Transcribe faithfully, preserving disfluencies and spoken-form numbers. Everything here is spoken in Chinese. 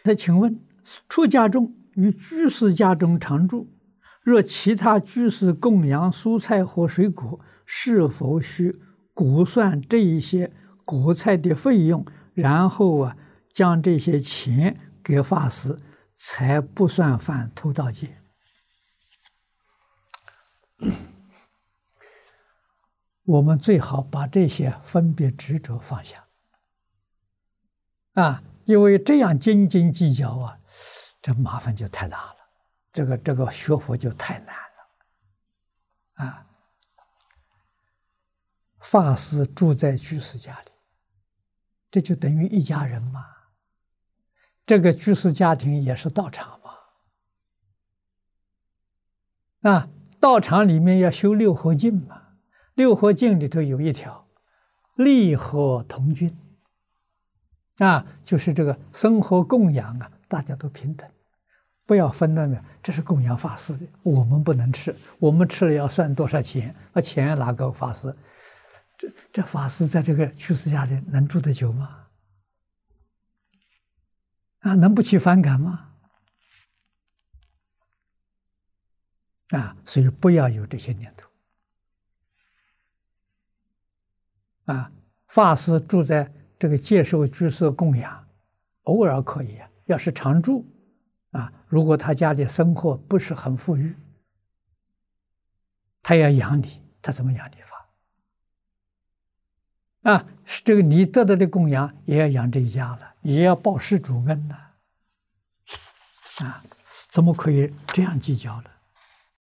那请问，出家中与居士家中常住，若其他居士供养蔬菜或水果，是否需估算这一些果菜的费用，然后啊，将这些钱给法师，才不算犯偷盗戒？我们最好把这些分别执着放下啊，因为这样斤斤计较啊，这麻烦就太大了，这个这个学佛就太难了啊。法师住在居士家里，这就等于一家人嘛。这个居士家庭也是道场嘛，啊，道场里面要修六合敬嘛。六合敬里头有一条，利和同均，啊，就是这个生活供养啊，大家都平等，不要分那个，这是供养法师的，我们不能吃，我们吃了要算多少钱，那钱哪够法师？这这法师在这个居士家里能住得久吗？啊，能不起反感吗？啊，所以不要有这些念头。啊，法师住在这个接受居士供养，偶尔可以啊。要是常住，啊，如果他家里生活不是很富裕，他要养你，他怎么养你法？啊，是这个你得到的供养也要养这一家了，也要报施主恩呢。啊，怎么可以这样计较呢？